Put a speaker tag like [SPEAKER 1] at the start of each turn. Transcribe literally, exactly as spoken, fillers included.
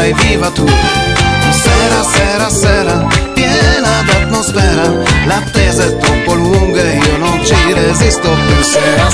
[SPEAKER 1] vai viva tu. Sera, sera, sera, piena d'atmosfera, l'attesa è troppo lunga e io non ci resisto più. Sera,